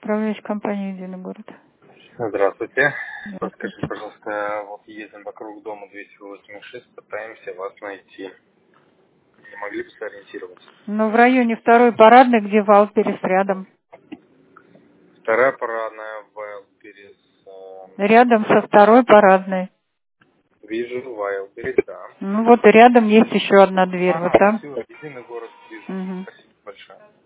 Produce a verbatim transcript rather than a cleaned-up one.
Управляющая компания «Единый город». Здравствуйте. Здравствуйте. Подскажите, пожалуйста, вот едем вокруг дома двести восемьдесят шесть, пытаемся вас найти. Не могли бы сориентировать? Ну, в районе второй парадной, где Валперес рядом. Вторая парадная, Вайлдберрис. Э, Рядом со второй парадной. вижу, Вайлдберрис, да. Ну, вот и рядом есть еще одна дверь. Вот А, там. все, единый город вижу. Угу. Спасибо большое.